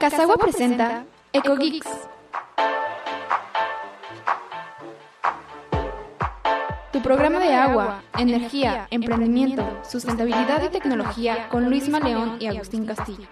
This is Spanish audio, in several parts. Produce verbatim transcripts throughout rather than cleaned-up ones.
Kazagua presenta EcoGeeks. Tu programa de agua, energía, emprendimiento, sustentabilidad y tecnología con Luisma León y Agustín Castillo.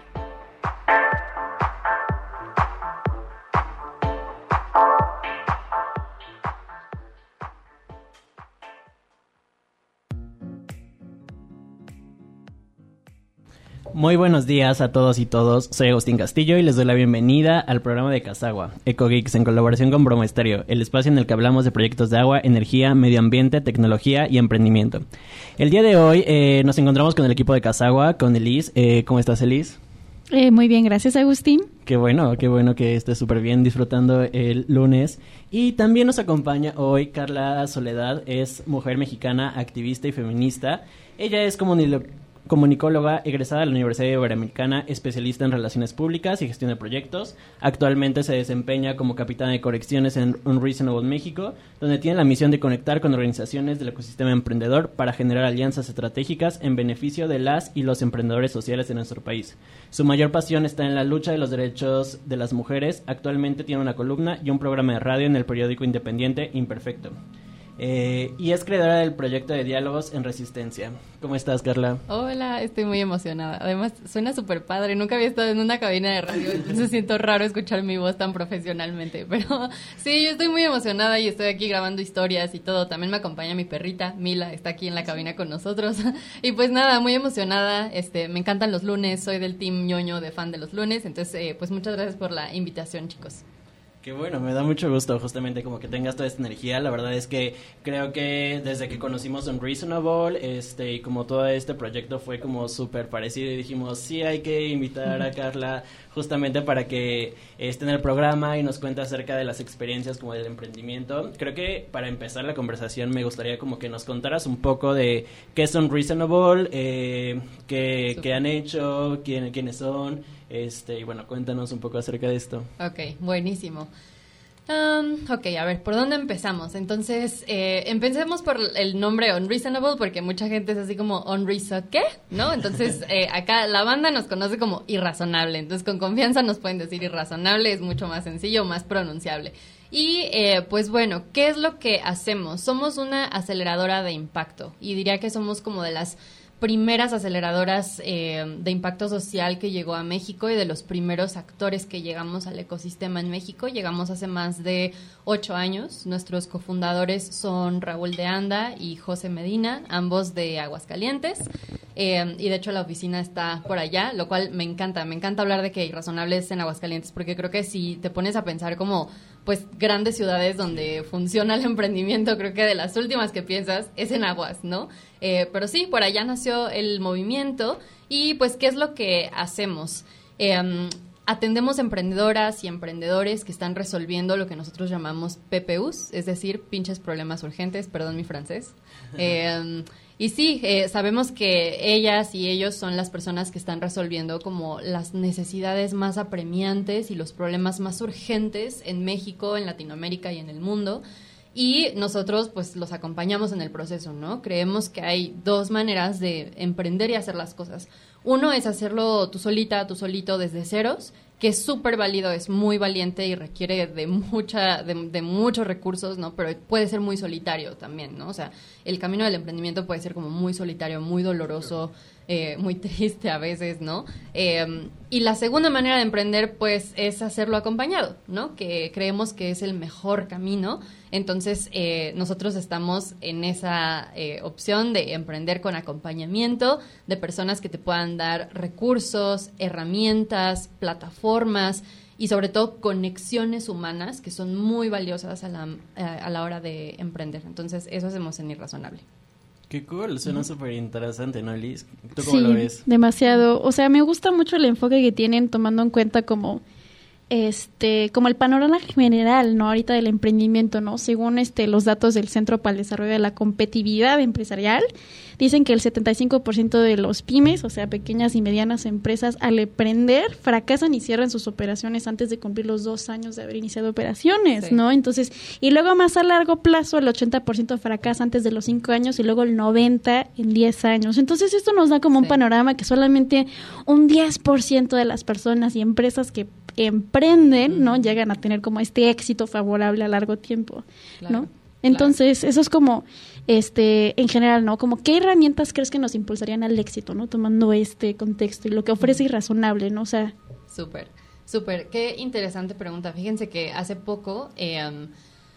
Muy buenos días a todos y todos, soy Agustín Castillo y les doy la bienvenida al programa de Kazagua, EcoGeeks, en colaboración con Broma Estéreo, el espacio en el que hablamos de proyectos de agua, energía, medio ambiente, tecnología y emprendimiento. El día de hoy eh, nos encontramos con el equipo de Kazagua, con Elis. Eh, ¿Cómo estás, Elis? Eh, muy bien, gracias, Agustín. Qué bueno, qué bueno que estés súper bien disfrutando el lunes. Y también nos acompaña hoy Carla Soledad, es mujer mexicana, activista y feminista. Ella es comunidad... comunicóloga egresada de la Universidad Iberoamericana, especialista en relaciones públicas y gestión de proyectos. Actualmente se desempeña como capitana de correcciones en Unreasonable México, donde tiene la misión de conectar con organizaciones del ecosistema emprendedor para generar alianzas estratégicas en beneficio de las y los emprendedores sociales de nuestro país. Su mayor pasión está en la lucha de los derechos de las mujeres. Actualmente tiene una columna y un programa de radio en el periódico independiente Imperfecto. Eh, y es creadora del proyecto de diálogos en Resistencia. ¿Cómo estás, Carla? Hola, estoy muy emocionada. Además, suena súper padre. Nunca había estado en una cabina de radio, entonces siento raro escuchar mi voz tan profesionalmente. Pero sí, yo estoy muy emocionada y estoy aquí grabando historias y todo. También me acompaña mi perrita, Mila, está aquí en la cabina con nosotros. Y pues nada, muy emocionada. Este, me encantan los lunes, soy del team ñoño de fan de los lunes. Entonces, eh, pues muchas gracias por la invitación, chicos. Qué bueno, me da mucho gusto justamente como que tengas toda esta energía. La verdad es que creo que desde que conocimos Unreasonable, este, y como todo este proyecto fue como súper parecido y dijimos, sí, hay que invitar a Carla justamente para que esté en el programa y nos cuente acerca de las experiencias como del emprendimiento. Creo que para empezar la conversación me gustaría como que nos contaras un poco de qué es Unreasonable, eh, qué, qué han hecho, quién, quiénes son. Este, y bueno, cuéntanos un poco acerca de esto. Ok, buenísimo. Um, ok, a ver, ¿por dónde empezamos? Entonces, eh, empecemos por el nombre Unreasonable, porque mucha gente es así como Unreasonable, ¿qué? ¿No? Entonces, eh, acá la banda nos conoce como irrazonable, entonces con confianza nos pueden decir irrazonable, es mucho más sencillo, más pronunciable. Y eh, pues bueno, ¿qué es lo que hacemos? Somos una aceleradora de impacto y diría que somos como de las primeras aceleradoras eh, de impacto social que llegó a México y de los primeros actores que llegamos al ecosistema en México. Llegamos hace más de ocho años. Nuestros cofundadores son Raúl de Anda y José Medina, ambos de Aguascalientes. Eh, y de hecho la oficina está por allá, lo cual me encanta. Me encanta hablar de que Irrazonable es en Aguascalientes, porque creo que si te pones a pensar como pues grandes ciudades donde funciona el emprendimiento, creo que de las últimas que piensas es en Aguas, ¿no? Eh, pero sí, por allá nació el movimiento. Y pues, ¿qué es lo que hacemos? Eh, um, atendemos emprendedoras y emprendedores que están resolviendo lo que nosotros llamamos P P Us, es decir, pinches problemas urgentes, perdón mi francés. Eh, um, Y sí, eh, sabemos que ellas y ellos son las personas que están resolviendo como las necesidades más apremiantes y los problemas más urgentes en México, en Latinoamérica y en el mundo. Y nosotros pues los acompañamos en el proceso, ¿no? Creemos que hay dos maneras de emprender y hacer las cosas. Uno es hacerlo tú solita, tú solito desde ceros, que es súper válido, es muy valiente y requiere de mucha de, de muchos recursos, ¿no? Pero puede ser muy solitario también, ¿no? O sea, el camino del emprendimiento puede ser como muy solitario, muy doloroso, eh, muy triste a veces, ¿no? Eh, y la segunda manera de emprender, pues, es hacerlo acompañado, ¿no? Que creemos que es el mejor camino. Entonces, eh, nosotros estamos en esa eh, opción de emprender con acompañamiento de personas que te puedan dar recursos, herramientas, plataformas y sobre todo conexiones humanas que son muy valiosas a la, a la hora de emprender. Entonces, eso hacemos en Irrazonable. Qué cool, suena uh-huh. súper interesante, ¿no, Liz? ¿Tú cómo sí, lo ves? Demasiado. O sea, me gusta mucho el enfoque que tienen tomando en cuenta como este como el panorama general, ¿no? Ahorita del emprendimiento, ¿no? Según este los datos del Centro para el Desarrollo de la Competitividad Empresarial, dicen que el setenta y cinco por ciento de los pymes, o sea, pequeñas y medianas empresas, al emprender, fracasan y cierran sus operaciones antes de cumplir los dos años de haber iniciado operaciones, sí. ¿no? Entonces, y luego más a largo plazo, el ochenta por ciento fracasa antes de los cinco años y luego el noventa por ciento en diez años. Entonces, esto nos da como sí. un panorama que solamente un diez por ciento de las personas y empresas que emprenden, ¿no? Llegan a tener como este éxito favorable a largo tiempo, Claro, ¿no? Entonces, claro. eso es como, este, en general, ¿no? Como, ¿qué herramientas crees que nos impulsarían al éxito, ¿no? Tomando este contexto y lo que ofrece Irrazonable, ¿no? O sea... Súper, súper. Qué interesante pregunta. Fíjense que hace poco eh, um,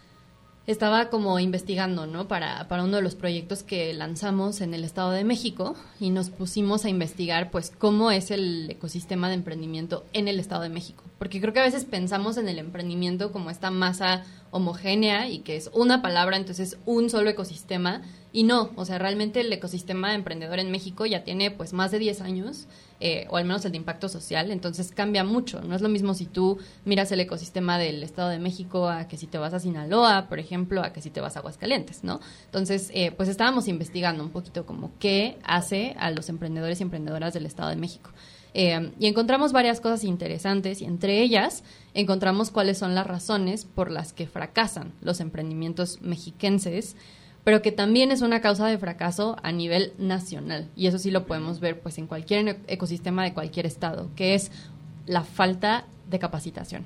estaba como investigando, ¿no? Para, para uno de los proyectos que lanzamos en el Estado de México y nos pusimos a investigar, pues, cómo es el ecosistema de emprendimiento en el Estado de México. Porque creo que a veces pensamos en el emprendimiento como esta masa homogénea y que es una palabra, entonces un solo ecosistema. Y no, o sea, realmente el ecosistema emprendedor en México ya tiene pues más de diez años, eh, o al menos el de impacto social, entonces cambia mucho. No es lo mismo si tú miras el ecosistema del Estado de México a que si te vas a Sinaloa, por ejemplo, a que si te vas a Aguascalientes, ¿no? Entonces, eh, pues estábamos investigando un poquito como qué hace a los emprendedores y emprendedoras del Estado de México. Eh, y encontramos varias cosas interesantes y entre ellas encontramos cuáles son las razones por las que fracasan los emprendimientos mexiquenses, pero que también es una causa de fracaso a nivel nacional. Y eso sí lo podemos ver pues en cualquier ecosistema de cualquier estado, que es la falta de capacitación,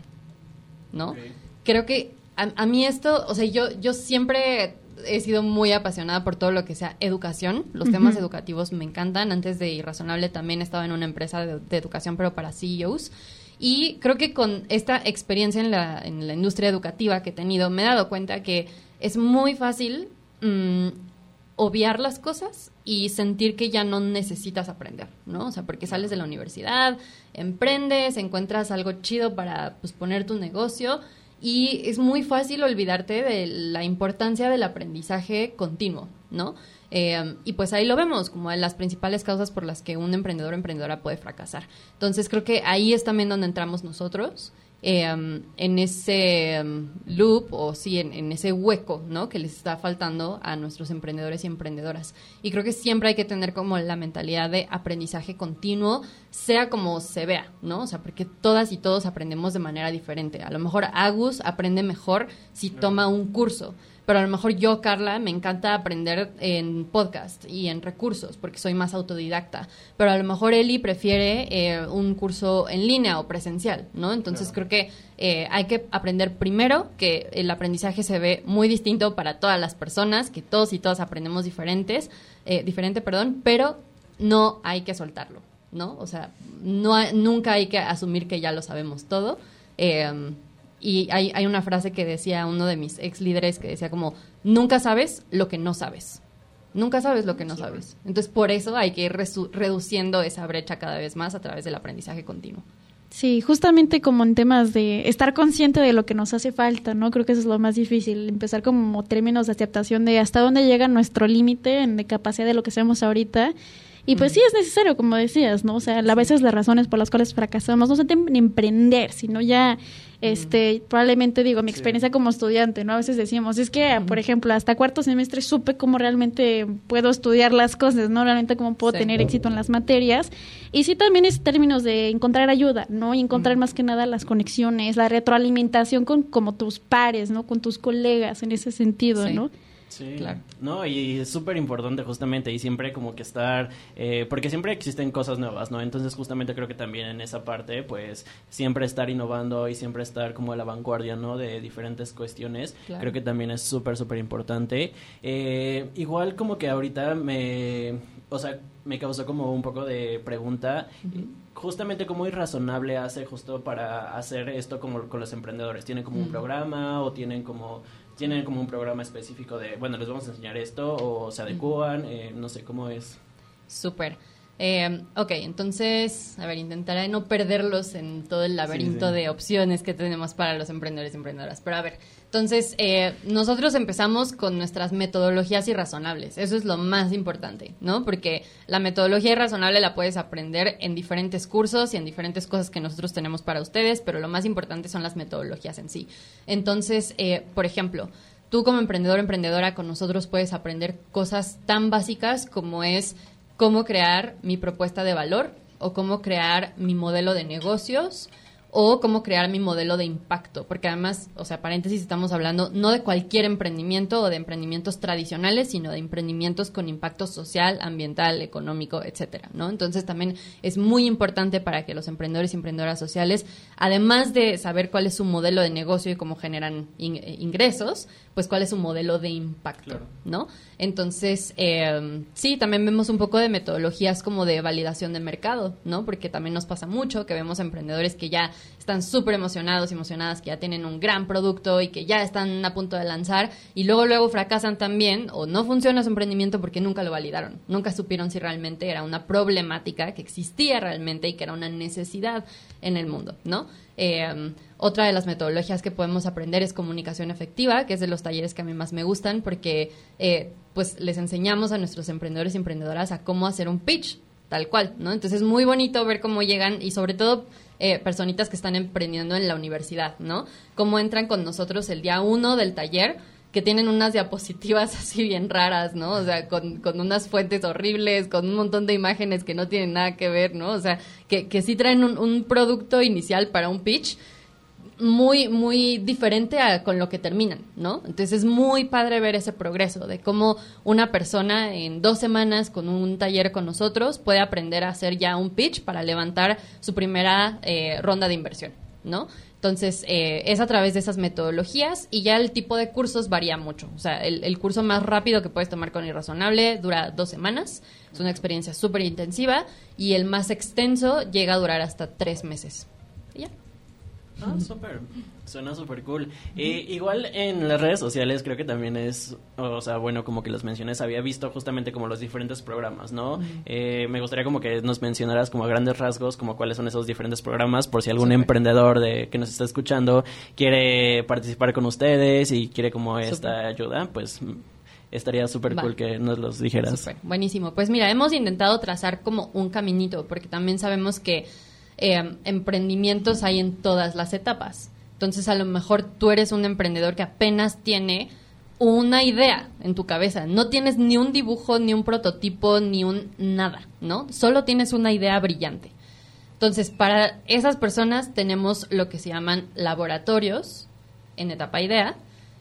¿no? Okay. Creo que a, a mí esto, o sea, yo, yo siempre he sido muy apasionada por todo lo que sea educación. Los uh-huh. temas educativos me encantan. Antes de Irrazonable también estaba en una empresa de, de educación, pero para C E Os. Y creo que con esta experiencia en la, en la industria educativa que he tenido, me he dado cuenta que es muy fácil mm, obviar las cosas y sentir que ya no necesitas aprender, ¿no? O sea, porque sales de la universidad, emprendes, encuentras algo chido para pues, poner tu negocio. Y es muy fácil olvidarte de la importancia del aprendizaje continuo, ¿no? Eh, y pues ahí lo vemos como las principales causas por las que un emprendedor o emprendedora puede fracasar. Entonces creo que ahí es también donde entramos nosotros, eh, en ese um, loop o sí, en, en ese hueco, ¿no? Que les está faltando a nuestros emprendedores y emprendedoras. Y creo que siempre hay que tener como la mentalidad de aprendizaje continuo, sea como se vea, ¿no? O sea, porque todas y todos aprendemos de manera diferente. A lo mejor Agus aprende mejor si toma un curso, pero a lo mejor yo, Carla, me encanta aprender en podcast y en recursos porque soy más autodidacta, pero a lo mejor Eli prefiere eh, un curso en línea o presencial, ¿no? Entonces claro. creo que eh, hay que aprender primero, que el aprendizaje se ve muy distinto para todas las personas, que todos y todas aprendemos diferentes, eh, diferente, perdón, pero no hay que soltarlo, ¿no? O sea, no hay, nunca hay que asumir que ya lo sabemos todo. Eh, y hay, hay una frase que decía uno de mis ex líderes que decía como, nunca sabes lo que no sabes. Nunca sabes lo que no sabes. Entonces, por eso hay que ir resu- reduciendo esa brecha cada vez más a través del aprendizaje continuo. Sí, justamente como en temas de estar consciente de lo que nos hace falta, ¿no? Creo que eso es lo más difícil, empezar como términos de aceptación de hasta dónde llega nuestro límite en de capacidad de lo que sabemos ahorita. Y pues sí es necesario, como decías, ¿no? O sea, a veces las razones por las cuales fracasamos no son en emprender, sino ya, este, probablemente digo, mi experiencia sí. como estudiante, ¿no? A veces decimos, es que, por ejemplo, hasta cuarto semestre supe cómo realmente puedo estudiar las cosas, ¿no? Realmente cómo puedo sí. tener éxito en las materias. Y sí también es términos de encontrar ayuda, ¿no? Y encontrar mm. más que nada las conexiones, la retroalimentación con como tus pares, ¿no? Con tus colegas en ese sentido, sí. ¿no? Sí, claro. No, y es súper importante justamente y siempre como que estar, eh, porque siempre existen cosas nuevas, ¿no? Entonces justamente creo que también en esa parte, pues siempre estar innovando y siempre estar como a la vanguardia, ¿no? De diferentes cuestiones, claro. Creo que también es súper, súper importante. Eh, igual como que ahorita me, o sea, me causó como un poco de pregunta, uh-huh. Justamente cómo Irrazonable hace justo para hacer esto como con los emprendedores. ¿Tienen como uh-huh. un programa o tienen como... ¿Tienen como un programa específico de, bueno, les vamos a enseñar esto o se adecúan? Eh, no sé, ¿cómo es? Súper. Eh, ok, entonces, a ver, intentaré no perderlos en todo el laberinto sí, sí. de opciones que tenemos para los emprendedores y emprendedoras. Pero a ver, entonces, eh, nosotros empezamos con nuestras metodologías irrazonables. Eso es lo más importante, ¿no? Porque la metodología irrazonable la puedes aprender en diferentes cursos y en diferentes cosas que nosotros tenemos para ustedes, pero lo más importante son las metodologías en sí. Entonces, eh, por ejemplo, tú como emprendedor o emprendedora con nosotros puedes aprender cosas tan básicas como es cómo crear mi propuesta de valor o cómo crear mi modelo de negocios o cómo crear mi modelo de impacto, porque además, o sea, paréntesis, estamos hablando no de cualquier emprendimiento o de emprendimientos tradicionales, sino de emprendimientos con impacto social, ambiental, económico, etcétera, ¿no? Entonces también es muy importante para que los emprendedores y emprendedoras sociales, además de saber cuál es su modelo de negocio y cómo generan in- ingresos, pues cuál es su modelo de impacto, claro, ¿no? Entonces, eh, sí, también vemos un poco de metodologías como de validación de mercado, ¿no? Porque también nos pasa mucho que vemos emprendedores que ya están súper emocionados, emocionadas, que ya tienen un gran producto y que ya están a punto de lanzar y luego, luego fracasan también o no funciona su emprendimiento porque nunca lo validaron, nunca supieron si realmente era una problemática que existía realmente y que era una necesidad en el mundo, ¿no? Eh, otra de las metodologías que podemos aprender es comunicación efectiva, que es de los talleres que a mí más me gustan porque eh, pues les enseñamos a nuestros emprendedores y emprendedoras a cómo hacer un pitch, tal cual, ¿no? Entonces es muy bonito ver cómo llegan y sobre todo eh, personitas que están emprendiendo en la universidad, ¿no? Cómo entran con nosotros el día uno del taller, que tienen unas diapositivas así bien raras, ¿no? O sea, con, con unas fuentes horribles, con un montón de imágenes que no tienen nada que ver, ¿no? O sea, que, que sí traen un, un producto inicial para un pitch muy, muy diferente a con lo que terminan, ¿no? Entonces es muy padre ver ese progreso de cómo una persona en dos semanas con un taller con nosotros puede aprender a hacer ya un pitch para levantar su primera eh, ronda de inversión, ¿no? Entonces, eh, es a través de esas metodologías y ya el tipo de cursos varía mucho. O sea, el, el curso más rápido que puedes tomar con Irrazonable dura dos semanas. Es una experiencia súper intensiva y el más extenso llega a durar hasta tres meses. ¿Y ya? Ah, súper. Suena súper cool. Eh, igual en las redes sociales creo que también es, o sea, bueno, como que los menciones, había visto justamente como los diferentes programas, ¿no? Uh-huh. Eh, me gustaría como que nos mencionaras como a grandes rasgos como cuáles son esos diferentes programas, por si algún super. emprendedor de que nos está escuchando quiere participar con ustedes y quiere como esta super. ayuda, pues estaría súper cool que nos los dijeras. Super. Buenísimo. Pues mira, hemos intentado trazar como un caminito, porque también sabemos que eh, emprendimientos hay en todas las etapas. Entonces, a lo mejor tú eres un emprendedor que apenas tiene una idea en tu cabeza. No tienes ni un dibujo, ni un prototipo, ni un nada, ¿no? Solo tienes una idea brillante. Entonces, para esas personas tenemos lo que se llaman laboratorios en etapa idea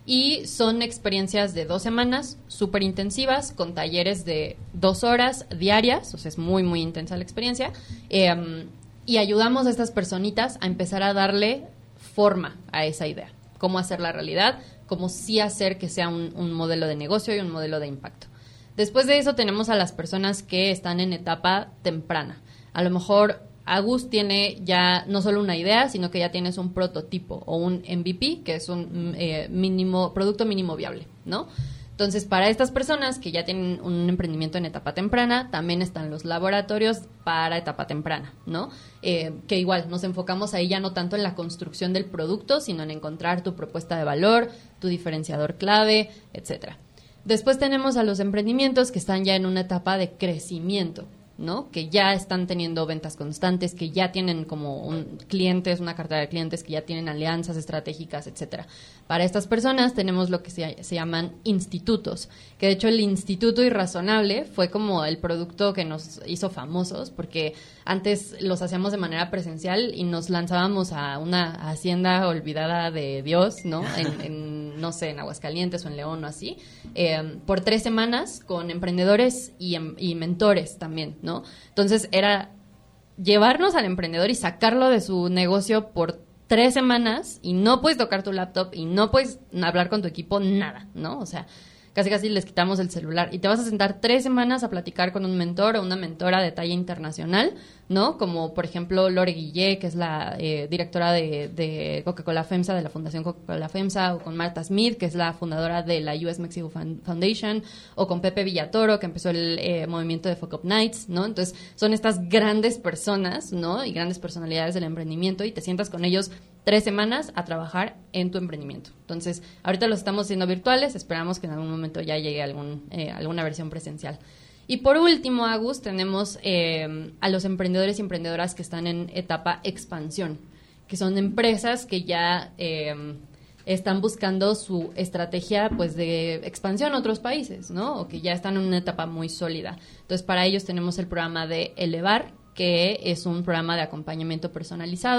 y son experiencias de dos semanas súper intensivas con talleres de dos horas diarias, o sea, es muy, muy intensa la experiencia. Eh, y ayudamos a estas personitas a empezar a darle forma a esa idea, cómo hacerla realidad, cómo sí hacer que sea un, un modelo de negocio y un modelo de impacto. Después de eso tenemos a las personas que están en etapa temprana. A lo mejor Agus tiene ya no solo una idea, sino que ya tienes un prototipo o un M V P, que es un eh, mínimo producto mínimo viable, ¿no? Entonces, para estas personas que ya tienen un emprendimiento en etapa temprana, también están los laboratorios para etapa temprana, ¿no? Eh, que igual nos enfocamos ahí ya no tanto en la construcción del producto, sino en encontrar tu propuesta de valor, tu diferenciador clave, etcétera. Después tenemos a los emprendimientos que están ya en una etapa de crecimiento, ¿no? Que ya están teniendo ventas constantes, que ya tienen como un clientes, una cartera de clientes, que ya tienen alianzas estratégicas, etcétera. Para estas personas tenemos lo que se, se llaman institutos, que de hecho el Instituto Irrazonable fue como el producto que nos hizo famosos, porque antes los hacíamos de manera presencial y nos lanzábamos a una hacienda olvidada de Dios, ¿no? En, en no sé, en Aguascalientes o en León o así, eh, por tres semanas con emprendedores y, y mentores también, ¿no? Entonces era llevarnos al emprendedor y sacarlo de su negocio por tres semanas y no puedes tocar tu laptop y no puedes hablar con tu equipo, nada, ¿no? O sea, casi casi les quitamos el celular y te vas a sentar tres semanas a platicar con un mentor o una mentora de talla internacional, ¿no? Como, por ejemplo, Lore Guillé, que es la eh, directora de, de Coca-Cola FEMSA, de la Fundación Coca-Cola FEMSA, o con Marta Smith, que es la fundadora de la U S Mexico Foundation, o con Pepe Villatoro, que empezó el eh, movimiento de Fuck Up Nights, ¿no? Entonces, son estas grandes personas, ¿no? Y grandes personalidades del emprendimiento y te sientas con ellos tres semanas a trabajar en tu emprendimiento. Entonces, ahorita los estamos haciendo virtuales, esperamos que en algún momento ya llegue algún, eh, alguna versión presencial. Y por último, Agus, tenemos eh, a los emprendedores y emprendedoras que están en etapa expansión, que son empresas que ya eh, están buscando su estrategia pues de expansión a otros países, ¿no? O que ya están en una etapa muy sólida. Entonces, para ellos tenemos el programa de Elevar, que es un programa de acompañamiento personalizado,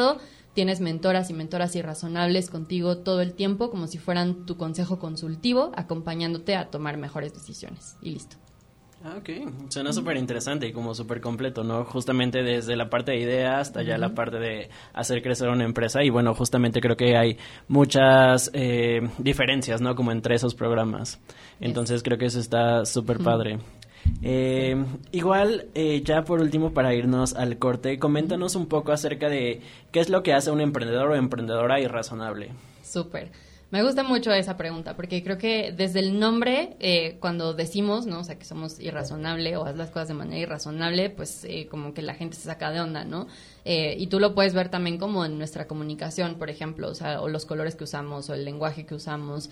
tienes mentoras y mentoras irrazonables contigo todo el tiempo, como si fueran tu consejo consultivo, acompañándote a tomar mejores decisiones. Y listo. Ah, ok. Suena súper interesante y como súper completo, ¿no? Justamente desde la parte de idea hasta ya uh-huh. la parte de hacer crecer una empresa. Y bueno, justamente creo que hay muchas eh, diferencias, ¿no? Como entre esos programas. Entonces yes. creo que eso está súper uh-huh. padre. Eh, igual, eh, ya por último, para irnos al corte, coméntanos un poco acerca de qué es lo que hace un emprendedor o emprendedora irrazonable. Súper. Me gusta mucho esa pregunta, porque creo que desde el nombre, eh, cuando decimos, ¿no? O sea, que somos irrazonable o haz las cosas de manera irrazonable, pues eh, como que la gente se saca de onda, ¿no? Eh, y tú lo puedes ver también como en nuestra comunicación, por ejemplo, o sea, o los colores que usamos, o el lenguaje que usamos,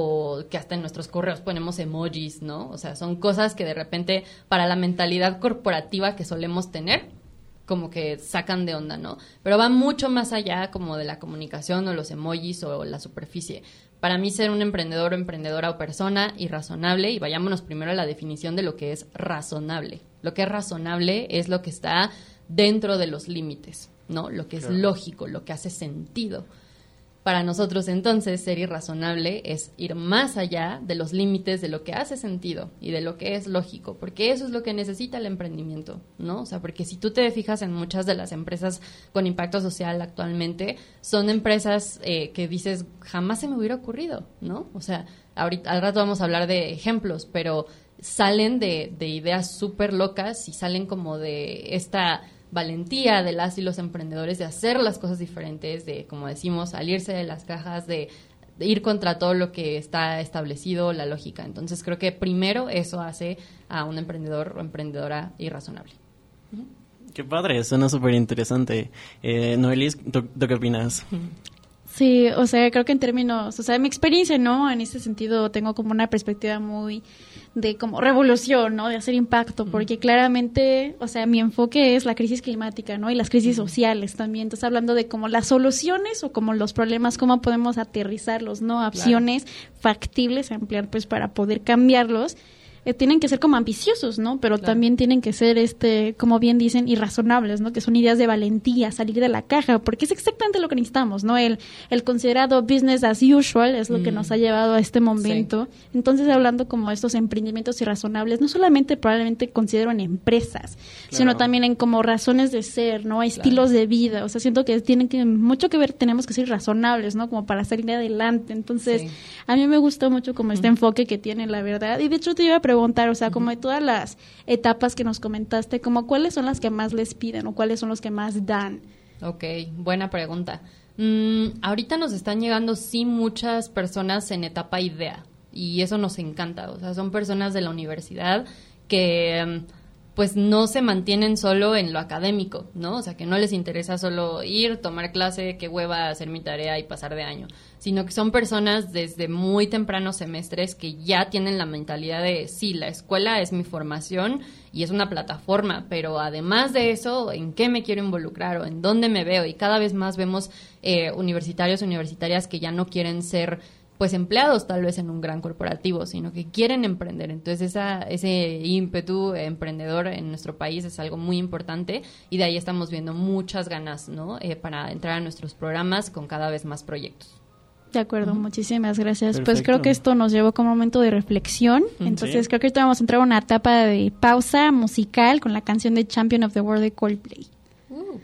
o que hasta en nuestros correos ponemos emojis, ¿no? O sea, son cosas que de repente para la mentalidad corporativa que solemos tener, como que sacan de onda, ¿no? Pero va mucho más allá como de la comunicación o los emojis o la superficie. Para mí ser un emprendedor o emprendedora o persona irrazonable, y vayámonos primero a la definición de lo que es razonable. Lo que es razonable es lo que está dentro de los límites, ¿no? Lo que es claro. lógico, lo que hace sentido. Para nosotros, entonces, ser irrazonable es ir más allá de los límites de lo que hace sentido y de lo que es lógico, porque eso es lo que necesita el emprendimiento, ¿no? O sea, porque si tú te fijas en muchas de las empresas con impacto social actualmente, son empresas eh, que dices, jamás se me hubiera ocurrido, ¿no? O sea, ahorita, al rato vamos a hablar de ejemplos, pero salen de, de ideas súper locas y salen como de esta valentía de las y los emprendedores de hacer las cosas diferentes, de, como decimos, salirse de las cajas, de, de ir contra todo lo que está establecido, la lógica. Entonces creo que primero eso hace a un emprendedor o emprendedora irrazonable. Uh-huh. Qué padre, suena súper interesante. Eh, Noelis, ¿tú, ¿tú qué opinas? Uh-huh. Sí, o sea, creo que en términos, o sea, mi experiencia, ¿no? En ese sentido tengo como una perspectiva muy de como revolución, ¿no? De hacer impacto, porque claramente, o sea, mi enfoque es la crisis climática, ¿no? Y las crisis sociales también. Entonces, hablando de como las soluciones o como los problemas, cómo podemos aterrizarlos, ¿no? Acciones claro. factibles a emplear, pues, para poder cambiarlos. Eh, tienen que ser como ambiciosos, ¿no? Pero claro. también tienen que ser, este, como bien dicen, irrazonables, ¿no? Que son ideas de valentía, salir de la caja, porque es exactamente lo que necesitamos, ¿no? El, el considerado business as usual es lo mm. que nos ha llevado a este momento. Sí. Entonces, hablando como de estos emprendimientos irrazonables, no solamente probablemente considero en empresas, claro. sino también en como razones de ser, ¿no? Estilos claro. de vida. O sea, siento que tienen que, mucho que ver, tenemos que ser razonables, ¿no? Como para salir adelante. Entonces, sí. a mí me gustó mucho como este mm. enfoque que tiene, la verdad. Y de hecho, te iba a preguntar, o sea, como de todas las etapas que nos comentaste, como cuáles son las que más les piden o cuáles son los que más dan. Ok, buena pregunta. Mm, ahorita nos están llegando sí muchas personas en etapa idea y eso nos encanta, o sea, son personas de la universidad que pues no se mantienen solo en lo académico, ¿no? O sea, que no les interesa solo ir, tomar clase, qué hueva, hacer mi tarea y pasar de año, sino que son personas desde muy tempranos semestres que ya tienen la mentalidad de, sí, la escuela es mi formación y es una plataforma, pero además de eso, ¿en qué me quiero involucrar o en dónde me veo? Y cada vez más vemos eh, universitarios, universitarias que ya no quieren ser pues empleados tal vez en un gran corporativo, sino que quieren emprender. Entonces esa, ese ímpetu emprendedor en nuestro país es algo muy importante y de ahí estamos viendo muchas ganas, ¿no? Eh, para entrar a nuestros programas con cada vez más proyectos. De acuerdo, uh-huh. muchísimas gracias. Perfecto. Pues creo que esto nos llevó como un momento de reflexión. Entonces sí. creo que ahorita vamos a entrar a una etapa de pausa musical con la canción de Champion of the World de Coldplay. Uh.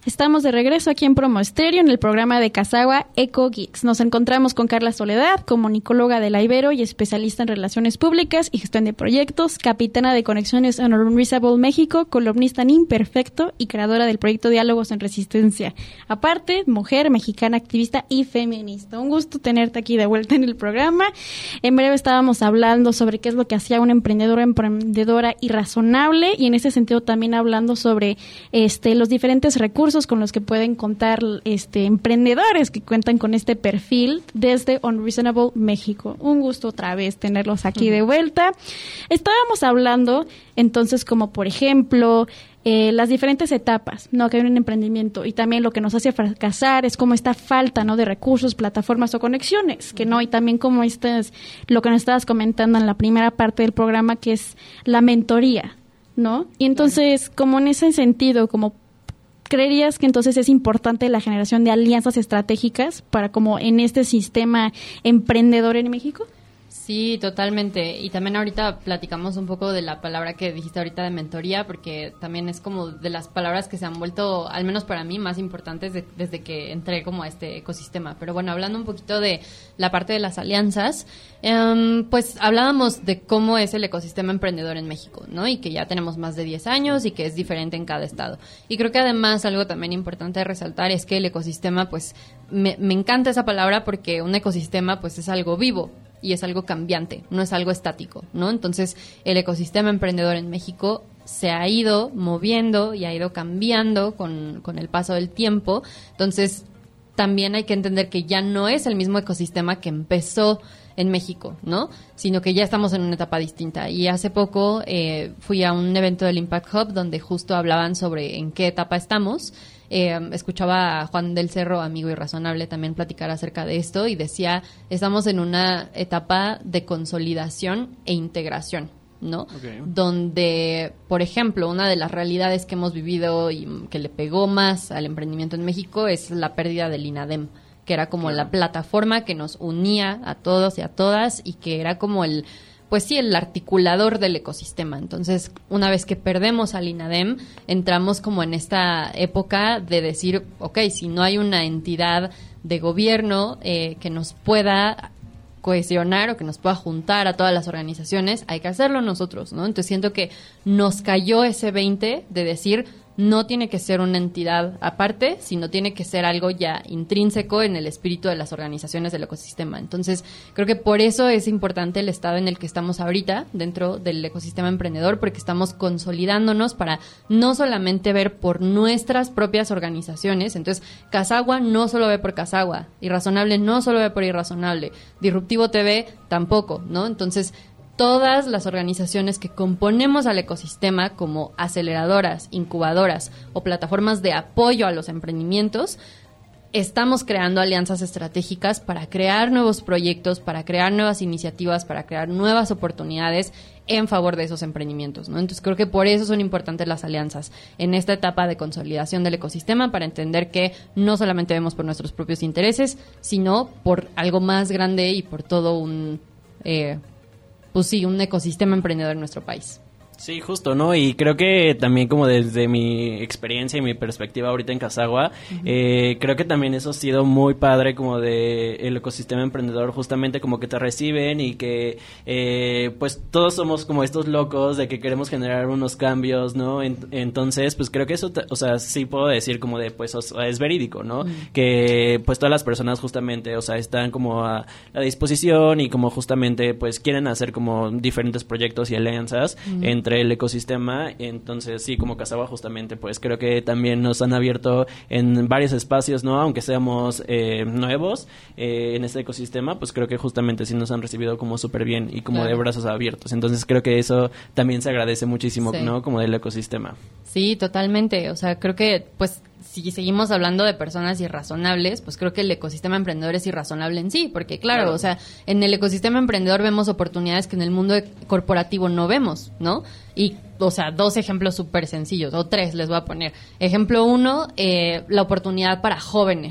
Estamos de regreso aquí en Promo Estéreo en el programa de Casagua Eco Geeks. Nos encontramos con Carla Soledad, comunicóloga de la Ibero y especialista en relaciones públicas y gestión de proyectos, capitana de Conexiones en Unreasonable México, columnista en Imperfecto y creadora del proyecto Diálogos en Resistencia. Aparte, mujer, mexicana, activista y feminista. Un gusto tenerte aquí de vuelta en el programa. En breve estábamos hablando sobre qué es lo que hacía una emprendedora, emprendedora y razonable, y en ese sentido también hablando sobre este los diferentes recursos con los que pueden contar este emprendedores que cuentan con este perfil desde Unreasonable México. Un gusto otra vez tenerlos aquí uh-huh. de vuelta. Estábamos hablando entonces como por ejemplo eh, las diferentes etapas, ¿no?, que hay en un emprendimiento, y también lo que nos hace fracasar es como esta falta, ¿no?, de recursos, plataformas o conexiones, que no, y también como estas, lo que nos estabas comentando en la primera parte del programa, que es la mentoría, ¿no? Y entonces, como en ese sentido, como ¿creerías que entonces es importante la generación de alianzas estratégicas para como en este sistema emprendedor en México? Sí, totalmente. Y también ahorita platicamos un poco de la palabra que dijiste ahorita de mentoría, porque también es como de las palabras que se han vuelto, al menos para mí, más importantes de, desde que entré como a este ecosistema. Pero bueno, hablando un poquito de la parte de las alianzas, um, pues hablábamos de cómo es el ecosistema emprendedor en México, ¿no? Y que ya tenemos más de diez años y que es diferente en cada estado. Y creo que además algo también importante de resaltar es que el ecosistema, pues, me, me encanta esa palabra porque un ecosistema, pues, es algo vivo. Y es algo cambiante, no es algo estático, ¿no? Entonces, el ecosistema emprendedor en México se ha ido moviendo y ha ido cambiando con, con el paso del tiempo. Entonces, también hay que entender que ya no es el mismo ecosistema que empezó en México, ¿no? Sino que ya estamos en una etapa distinta. Y hace poco eh, fui a un evento del Impact Hub donde justo hablaban sobre en qué etapa estamos. Eh, escuchaba a Juan del Cerro, amigo y razonable, también platicar acerca de esto y decía, estamos en una etapa de consolidación e integración, ¿no? Okay. Donde, por ejemplo, una de las realidades que hemos vivido y que le pegó más al emprendimiento en México es la pérdida del INADEM, que era como claro. la plataforma que nos unía a todos y a todas y que era como el... pues sí, el articulador del ecosistema. Entonces, una vez que perdemos al INADEM, entramos como en esta época de decir, ok, si no hay una entidad de gobierno eh, que nos pueda cohesionar o que nos pueda juntar a todas las organizaciones, hay que hacerlo nosotros, ¿no? Entonces, siento que nos cayó ese veinte de decir, no tiene que ser una entidad aparte, sino tiene que ser algo ya intrínseco en el espíritu de las organizaciones del ecosistema. Entonces, creo que por eso es importante el estado en el que estamos ahorita dentro del ecosistema emprendedor, porque estamos consolidándonos para no solamente ver por nuestras propias organizaciones. Entonces, Casagua no solo ve por Casagua, Irrazonable no solo ve por Irrazonable, Disruptivo T V tampoco, ¿no? Entonces, todas las organizaciones que componemos al ecosistema como aceleradoras, incubadoras o plataformas de apoyo a los emprendimientos, estamos creando alianzas estratégicas para crear nuevos proyectos, para crear nuevas iniciativas, para crear nuevas oportunidades en favor de esos emprendimientos, ¿no? Entonces creo que por eso son importantes las alianzas en esta etapa de consolidación del ecosistema, para entender que no solamente vemos por nuestros propios intereses, sino por algo más grande y por todo un... Eh, pues sí, un ecosistema emprendedor en nuestro país. Sí, justo, ¿no? Y creo que también como desde mi experiencia y mi perspectiva ahorita en Casagua, uh-huh. eh, creo que también eso ha sido muy padre como de el ecosistema emprendedor, justamente como que te reciben y que eh, pues todos somos como estos locos de que queremos generar unos cambios, ¿no? En, entonces, pues creo que eso, o sea, sí puedo decir como de, pues, o sea, es verídico, ¿no? Uh-huh. Que pues todas las personas justamente, o sea, están como a la disposición y como justamente pues quieren hacer como diferentes proyectos y alianzas uh-huh. entre el ecosistema. Entonces sí, como Casagua justamente pues creo que también nos han abierto en varios espacios, ¿no? Aunque seamos eh, nuevos eh, en este ecosistema, pues creo que justamente sí nos han recibido como súper bien y como claro. de brazos abiertos. Entonces creo que eso también se agradece muchísimo, sí. ¿no? Como del ecosistema. Sí, totalmente. O sea, creo que pues si seguimos hablando de personas irrazonables, pues creo que el ecosistema emprendedor es irrazonable en sí, porque claro, claro, o sea, en el ecosistema emprendedor vemos oportunidades que en el mundo corporativo no vemos, ¿no? Y, o sea, dos ejemplos súper sencillos, o tres les voy a poner. Ejemplo uno, eh, la oportunidad para jóvenes,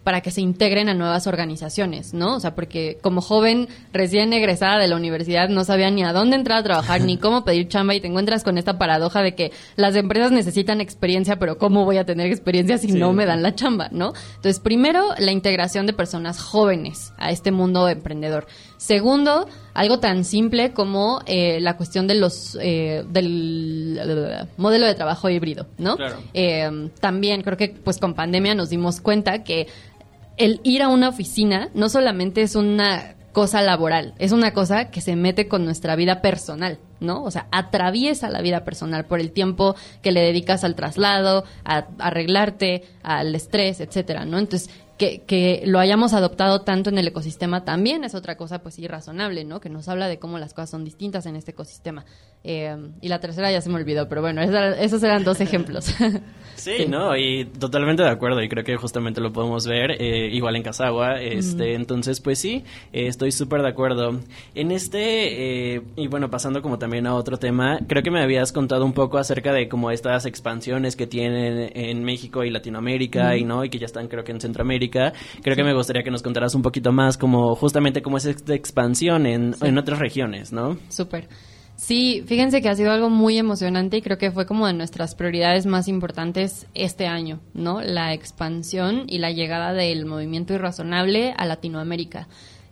para que se integren a nuevas organizaciones, ¿no? O sea, porque como joven recién egresada de la universidad no sabía ni a dónde entrar a trabajar, ni cómo pedir chamba, y te encuentras con esta paradoja de que las empresas necesitan experiencia, pero ¿cómo voy a tener experiencia si sí. no me dan la chamba, ¿no? Entonces, primero, la integración de personas jóvenes a este mundo emprendedor. Segundo, algo tan simple como eh, la cuestión de los eh, del uh, modelo de trabajo híbrido, ¿no? Claro. Eh, también creo que pues con pandemia nos dimos cuenta que el ir a una oficina no solamente es una cosa laboral, es una cosa que se mete con nuestra vida personal, ¿no? O sea, atraviesa la vida personal por el tiempo que le dedicas al traslado, a, a arreglarte, al estrés, etcétera, ¿no? Entonces, que, que lo hayamos adoptado tanto en el ecosistema también es otra cosa, pues, irrazonable, ¿no? Que nos habla de cómo las cosas son distintas en este ecosistema. Eh, y la tercera ya se me olvidó, pero bueno, esa, esos eran dos ejemplos. Sí, sí, no, y totalmente de acuerdo, y creo que justamente lo podemos ver, eh, igual en Kazagua, este, mm. entonces, pues sí, eh, estoy súper de acuerdo. En este, eh, y bueno, pasando como también a otro tema, creo que me habías contado un poco acerca de como estas expansiones que tienen en México y Latinoamérica, mm. y no, y que ya están creo que en Centroamérica. Creo sí. que me gustaría que nos contaras un poquito más como justamente cómo es esta expansión en, sí. en otras regiones, ¿no? Súper. Sí, fíjense que ha sido algo muy emocionante y creo que fue como de nuestras prioridades más importantes este año, ¿no? La expansión y la llegada del movimiento irrazonable a Latinoamérica.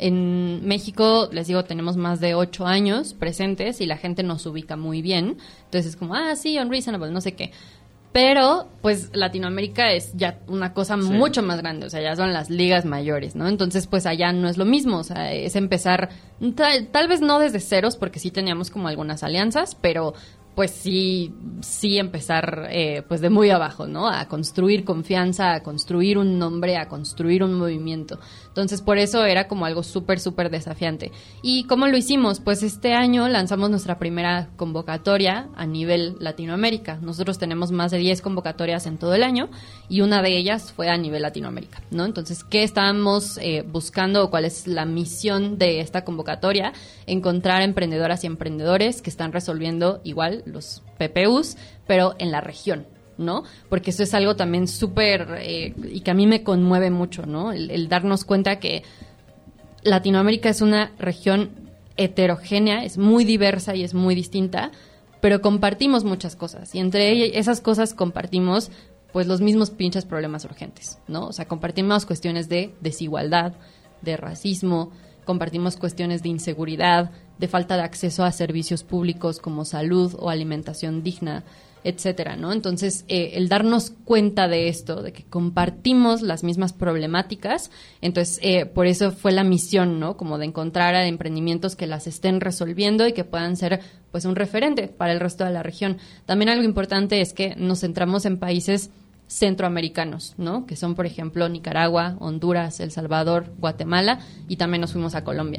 En México, les digo, tenemos más de ocho años presentes y la gente nos ubica muy bien. Entonces es como, ah, sí, Unreasonable, no sé qué. Pero, pues, Latinoamérica es ya una cosa sí. mucho más grande, o sea, ya son las ligas mayores, ¿no? Entonces, pues, allá no es lo mismo, o sea, es empezar, tal, tal vez no desde ceros, porque sí teníamos como algunas alianzas, pero pues sí, sí empezar eh, pues de muy abajo, ¿no? A construir confianza, a construir un nombre, a construir un movimiento. Entonces, por eso era como algo súper, súper desafiante. ¿Y cómo lo hicimos? Pues este año lanzamos nuestra primera convocatoria a nivel Latinoamérica. Nosotros tenemos más de diez convocatorias en todo el año y una de ellas fue a nivel Latinoamérica, ¿no? Entonces, ¿qué estábamos eh, buscando o cuál es la misión de esta convocatoria? Encontrar emprendedoras y emprendedores que están resolviendo igual los P P Us, pero en la región, ¿no? Porque eso es algo también súper, eh, y que a mí me conmueve mucho, ¿no? El, el darnos cuenta que Latinoamérica es una región heterogénea, es muy diversa y es muy distinta, pero compartimos muchas cosas, y entre esas cosas compartimos pues los mismos pinches problemas urgentes, ¿no? O sea, compartimos cuestiones de desigualdad, de racismo, compartimos cuestiones de inseguridad, de falta de acceso a servicios públicos como salud o alimentación digna, etcétera, ¿no? Entonces, eh, el darnos cuenta de esto, de que compartimos las mismas problemáticas, entonces, eh, por eso fue la misión, ¿no? Como de encontrar a emprendimientos que las estén resolviendo y que puedan ser, pues, un referente para el resto de la región. También algo importante es que nos centramos en países centroamericanos, ¿no? Que son, por ejemplo, Nicaragua, Honduras, El Salvador, Guatemala, y también nos fuimos a Colombia.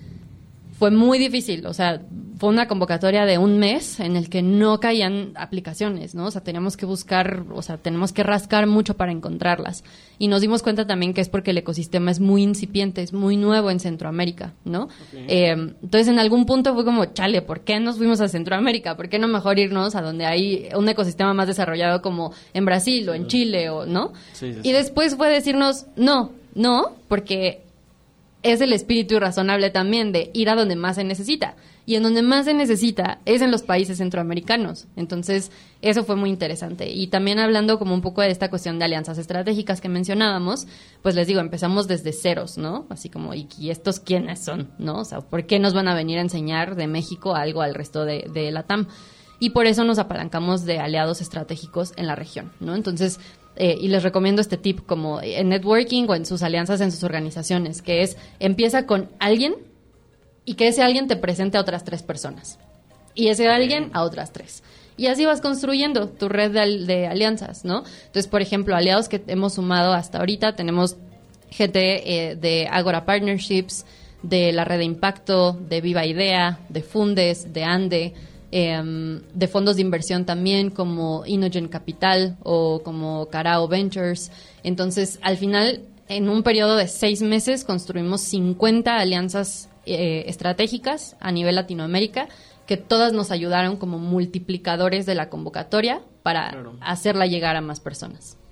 Fue muy difícil, o sea, fue una convocatoria de un mes en el que no caían aplicaciones, ¿no? O sea, teníamos que buscar, o sea, tenemos que rascar mucho para encontrarlas. Y nos dimos cuenta también que es porque el ecosistema es muy incipiente, es muy nuevo en Centroamérica, ¿no? Okay. Eh, entonces, en algún punto fue como, chale, ¿por qué nos fuimos a Centroamérica? ¿Por qué no mejor irnos a donde hay un ecosistema más desarrollado como en Brasil o en Chile, o no? Sí, sí, sí. Y después fue decirnos, no, no, porque es el espíritu irrazonable también de ir a donde más se necesita. Y en donde más se necesita es en los países centroamericanos. Entonces, eso fue muy interesante. Y también hablando como un poco de esta cuestión de alianzas estratégicas que mencionábamos, pues les digo, empezamos desde ceros, ¿no? Así como, ¿y, y estos quiénes son? ¿No? O sea, ¿por qué nos van a venir a enseñar de México algo al resto de, de Latam? Y por eso nos apalancamos de aliados estratégicos en la región, ¿no? Entonces, Eh, y les recomiendo este tip como en networking o en sus alianzas, en sus organizaciones, que es, empieza con alguien y que ese alguien te presente a otras tres personas y ese alguien a otras tres. Y así vas construyendo tu red de, de alianzas, ¿no? Entonces, por ejemplo, aliados que hemos sumado hasta ahorita, tenemos gente eh, de Agora Partnerships, de la Red de Impacto, de Viva Idea, de Fundes, de Ande, Eh, de fondos de inversión también como Inogen Capital o como Carao Ventures. Entonces, al final, en un periodo de seis meses construimos cincuenta alianzas eh, estratégicas a nivel Latinoamérica que todas nos ayudaron como multiplicadores de la convocatoria para claro. hacerla llegar a más personas.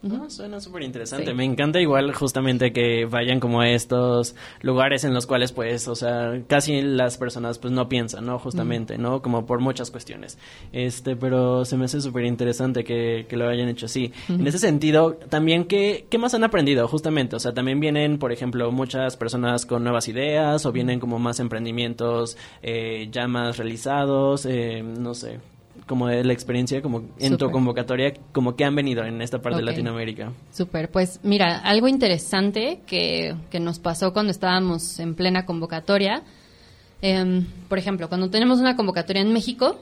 Uh-huh. Oh, suena súper interesante. Sí. Me encanta igual justamente que vayan como a estos lugares en los cuales pues, o sea, casi las personas pues no piensan, ¿no? Justamente, uh-huh. ¿no? Como por muchas cuestiones. Este, pero se me hace súper interesante que, que lo hayan hecho así. Uh-huh. En ese sentido, también, ¿qué, ¿qué más han aprendido? Justamente, o sea, también vienen, por ejemplo, muchas personas con nuevas ideas o vienen como más emprendimientos eh, ya más realizados, eh, no sé... como de la experiencia como en Super. Tu convocatoria, como que han venido en esta parte okay. de Latinoamérica. Súper, pues mira, algo interesante que, que nos pasó cuando estábamos en plena convocatoria, eh, por ejemplo, cuando tenemos una convocatoria en México,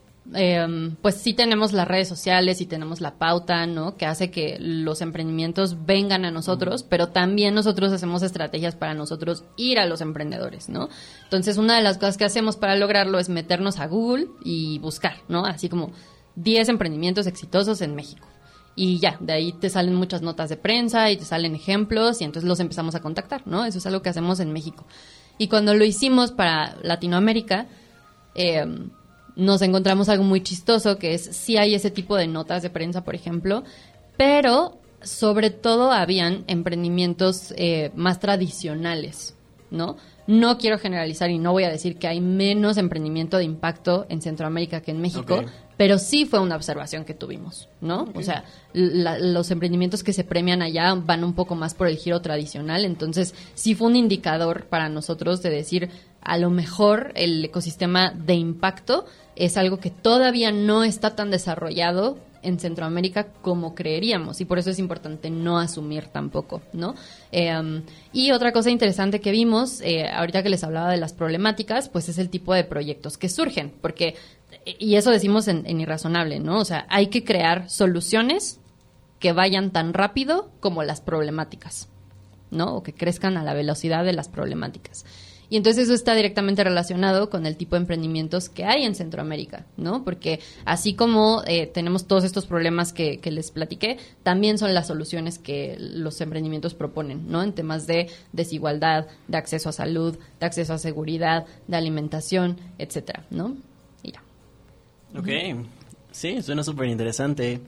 eh, pues sí tenemos las redes sociales y tenemos la pauta, ¿no? Que hace que los emprendimientos vengan a nosotros, uh-huh. pero también nosotros hacemos estrategias para nosotros ir a los emprendedores, ¿no? Entonces, una de las cosas que hacemos para lograrlo es meternos a Google y buscar, ¿no? Así como diez emprendimientos exitosos en México. Y ya, de ahí te salen muchas notas de prensa y te salen ejemplos y entonces los empezamos a contactar, ¿no? Eso es algo que hacemos en México. Y cuando lo hicimos para Latinoamérica, eh, nos encontramos algo muy chistoso, que es, sí hay ese tipo de notas de prensa, por ejemplo, pero sobre todo habían emprendimientos eh, más tradicionales, ¿no? No quiero generalizar y no voy a decir que hay menos emprendimiento de impacto en Centroamérica que en México, okay. pero sí fue una observación que tuvimos, ¿no? Okay. O sea, la, los emprendimientos que se premian allá van un poco más por el giro tradicional, entonces sí fue un indicador para nosotros de decir, a lo mejor el ecosistema de impacto es algo que todavía no está tan desarrollado en Centroamérica como creeríamos, y por eso es importante no asumir tampoco, ¿no? Eh, um, y otra cosa interesante que vimos, eh, ahorita que les hablaba de las problemáticas, pues es el tipo de proyectos que surgen, porque, y eso decimos en, en Irrazonable, ¿no? O sea, hay que crear soluciones que vayan tan rápido como las problemáticas, ¿no? O que crezcan a la velocidad de las problemáticas. Y entonces eso está directamente relacionado con el tipo de emprendimientos que hay en Centroamérica, ¿no? Porque así como eh, tenemos todos estos problemas que, que les platiqué, también son las soluciones que los emprendimientos proponen, ¿no? En temas de desigualdad, de acceso a salud, de acceso a seguridad, de alimentación, etcétera, ¿no? Y ya. Ok, sí, suena súper interesante.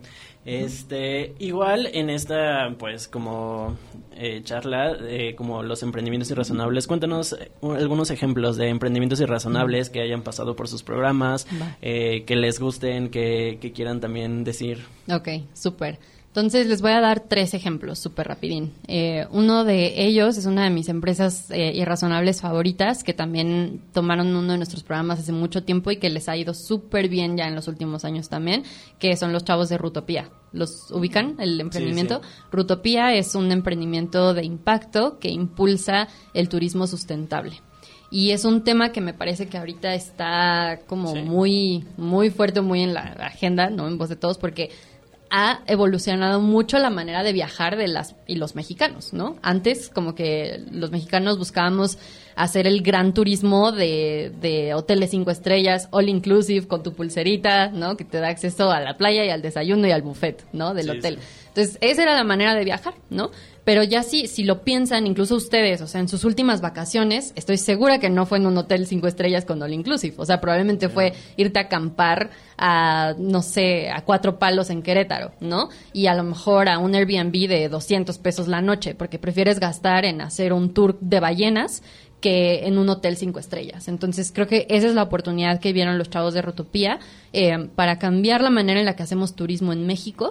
Este, igual en esta, pues, como eh, charla, eh, como los emprendimientos irrazonables, cuéntanos eh, algunos ejemplos de emprendimientos irrazonables que hayan pasado por sus programas, eh, que les gusten, que, que quieran también decir. Ok, súper. Entonces, les voy a dar tres ejemplos súper rapidín. Eh, uno de ellos es una de mis empresas eh, irrazonables favoritas, que también tomaron uno de nuestros programas hace mucho tiempo y que les ha ido súper bien ya en los últimos años también, que son los chavos de Rutopía. ¿Los ubican, el emprendimiento? Sí, sí. Rutopía es un emprendimiento de impacto que impulsa el turismo sustentable. Y es un tema que me parece que ahorita está como sí. muy, muy fuerte, muy en la agenda, ¿no? En voz de todos, porque ha evolucionado mucho la manera de viajar de las y los mexicanos, ¿no? Antes, como que los mexicanos buscábamos hacer el gran turismo de, de hoteles cinco estrellas, all inclusive, con tu pulserita, ¿no? Que te da acceso a la playa y al desayuno y al buffet, ¿no? Del sí, hotel. Sí. Entonces, esa era la manera de viajar, ¿no? Pero ya sí, si lo piensan, incluso ustedes, o sea, en sus últimas vacaciones, estoy segura que no fue en un hotel cinco estrellas con all inclusive. O sea, probablemente sí. fue irte a acampar a, no sé, a Cuatro Palos en Querétaro, ¿no? Y a lo mejor a un Airbnb de doscientos pesos la noche, porque prefieres gastar en hacer un tour de ballenas que en un hotel cinco estrellas. Entonces, creo que esa es la oportunidad que vieron los chavos de Rutopía eh, para cambiar la manera en la que hacemos turismo en México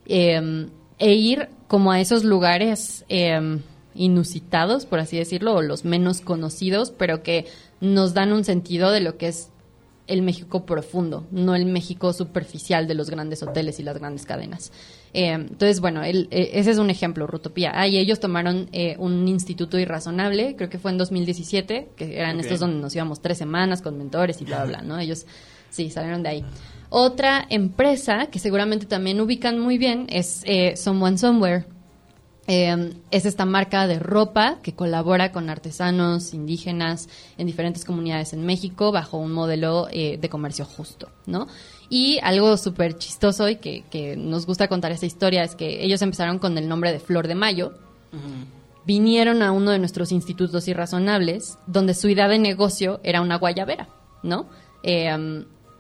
eh, e ir como a esos lugares eh, inusitados, por así decirlo, o los menos conocidos, pero que nos dan un sentido de lo que es el México profundo, no el México superficial de los grandes hoteles y las grandes cadenas. Eh, entonces, bueno, el, eh, ese es un ejemplo, Rutopía. Ah, y ellos tomaron eh, un instituto irrazonable, creo que fue en dos mil diecisiete, que eran okay. estos donde nos íbamos tres semanas con mentores y bla, bla, bla, ¿no? Ellos, sí, salieron de ahí. Otra empresa que seguramente también ubican muy bien es eh, Someone Somewhere. Eh, es esta marca de ropa que colabora con artesanos indígenas en diferentes comunidades en México bajo un modelo eh, de comercio justo, ¿no? Y algo súper chistoso y que, que nos gusta contar esta historia es que ellos empezaron con el nombre de Flor de Mayo. Uh-huh. Vinieron a uno de nuestros institutos irrazonables donde su idea de negocio era una guayabera, ¿no? Eh, um,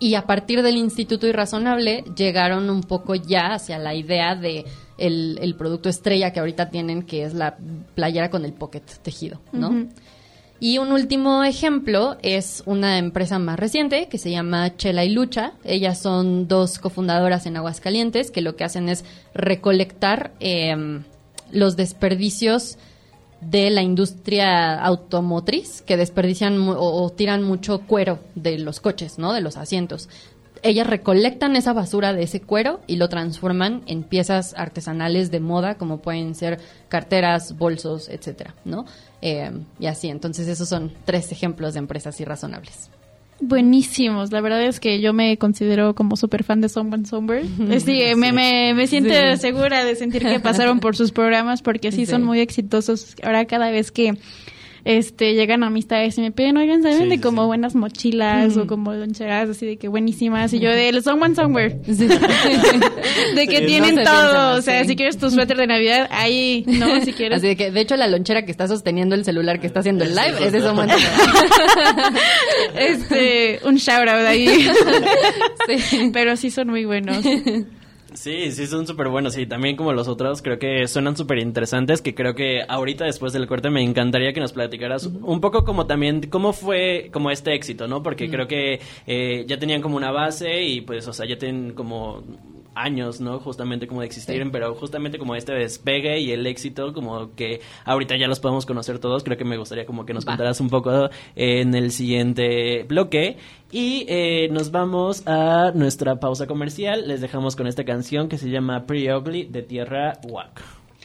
y a partir del Instituto Irrazonable llegaron un poco ya hacia la idea de el, el producto estrella que ahorita tienen, que es la playera con el pocket tejido, ¿no? Uh-huh. Y un último ejemplo es una empresa más reciente que se llama Chela y Lucha. Ellas son dos cofundadoras en Aguascalientes que lo que hacen es recolectar eh, los desperdicios de la industria automotriz, que desperdician mu- o, o tiran mucho cuero de los coches, ¿no? De los asientos. Ellas recolectan esa basura de ese cuero y lo transforman en piezas artesanales de moda, como pueden ser carteras, bolsos, etcétera, ¿no? Eh, y así, entonces esos son tres ejemplos de empresas irrazonables. Buenísimos, la verdad es que yo me considero como súper fan de Someone Somewhere. Sí, sí. Me, me, me siento sí. segura de sentir que pasaron por sus programas porque sí, sí son muy exitosos. Ahora cada vez que este llegan amistades y me piden, oigan, ¿saben sí, de sí, como sí. buenas mochilas mm. o como loncheras así de que buenísimas? Y yo de Someone Somewhere. Sí. de que sí, tienen no todo. Piensa, o sea, sí. si quieres tu suéter de Navidad, ahí, ¿no? Si quieres. Así de que, de hecho, la lonchera que está sosteniendo el celular que está haciendo el live es de Someone Somewhere. este, un shout out ahí. sí. Pero sí son muy buenos. Sí, sí, son súper buenos y también como los otros creo que suenan súper interesantes, que creo que ahorita después del corte me encantaría que nos platicaras uh-huh. un poco como también cómo fue como este éxito, ¿no? Porque uh-huh. creo que eh, ya tenían como una base y pues, o sea, ya tienen como años, ¿no? Justamente como de existir, sí. pero justamente como este despegue y el éxito, como que ahorita ya los podemos conocer todos, creo que me gustaría como que nos Va. contaras un poco en el siguiente bloque. Y eh, nos vamos a nuestra pausa comercial, les dejamos con esta canción que se llama Pretty Ugly de Tierra Whack.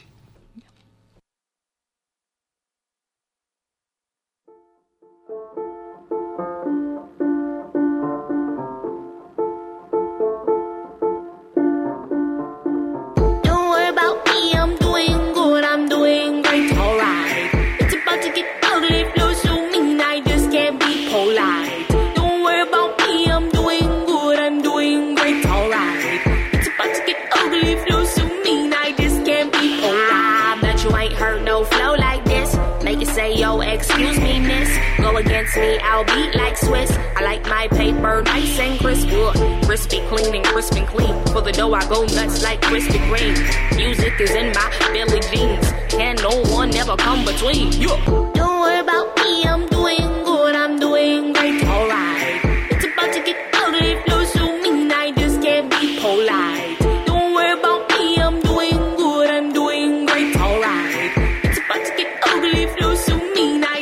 Excuse me, miss. Go against me, I'll beat like Swiss. I like my paper nice and crisp. Ugh. Crispy, clean and crisp and clean. For the dough, I go nuts like Krispy Kreme. Music is in my Billie Jeans. Can no one ever come between? Yeah. Don't worry about me, I'm doing good. I'm doing great, alright. It's about to get ugly, flow so mean. I just can't be polite. Don't worry about me, I'm doing good. I'm doing great, alright. It's about to get ugly, flow so mean.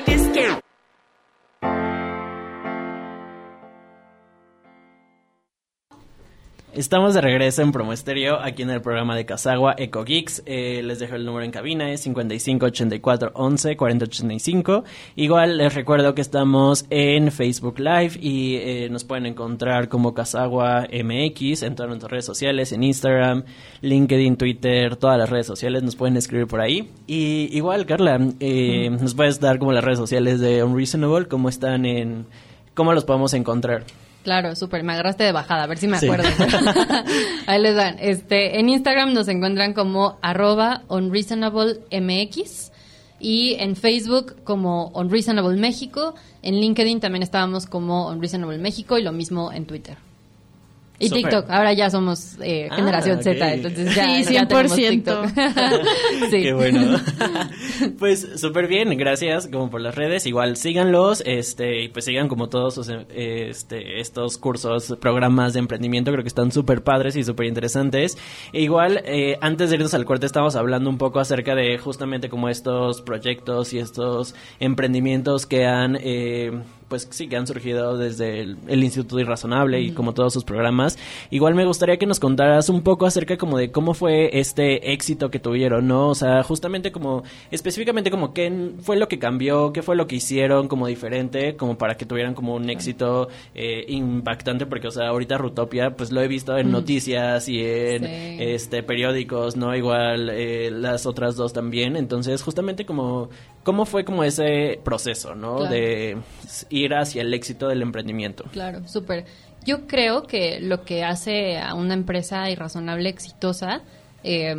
Estamos de regreso en Promo Estéreo, aquí en el programa de Casagua Eco Geeks. Eh, les dejo el número en cabina, es cincuenta y cinco ochenta y cuatro once cuarenta ochenta y cinco. Igual les recuerdo que estamos en Facebook Live y eh, nos pueden encontrar como Casagua M X en todas nuestras redes sociales, en Instagram, LinkedIn, Twitter, todas las redes sociales, nos pueden escribir por ahí. Y igual, Carla, eh, mm. nos puedes dar como las redes sociales de Unreasonable, cómo están en, cómo los podemos encontrar. Claro, súper, me agarraste de bajada, a ver si me acuerdo. Sí. Ahí les dan. Este, en Instagram nos encuentran como arroba unreasonablemx y en Facebook como Unreasonable México. En LinkedIn también estábamos como Unreasonable México y lo mismo en Twitter. Y Super. TikTok, ahora ya somos eh, ah, generación okay. Z, entonces ya, sí, cien por ciento. Ya tenemos TikTok. Sí. Qué bueno. Pues súper bien, gracias como por las redes, igual síganlos, este, y pues sigan como todos sus, este, estos cursos, programas de emprendimiento, creo que están súper padres y súper interesantes. E igual, eh, antes de irnos al corte estábamos hablando un poco acerca de justamente como estos proyectos y estos emprendimientos que han... Eh, pues sí, que han surgido desde el, el Instituto Irrazonable y como todos sus programas. Igual me gustaría que nos contaras un poco acerca como de cómo fue este éxito que tuvieron, ¿no? O sea, justamente como, específicamente como qué fue lo que cambió, qué fue lo que hicieron como diferente, como para que tuvieran como un éxito eh, impactante, porque, o sea, ahorita Rutopia, pues lo he visto en noticias y en sí. este periódicos, ¿no? Igual eh, las otras dos también. Entonces, justamente como, ¿cómo fue como ese proceso, ¿no? Claro. De ir hacia el éxito del emprendimiento. Claro, súper. Yo creo que lo que hace a una empresa irrazonable exitosa eh,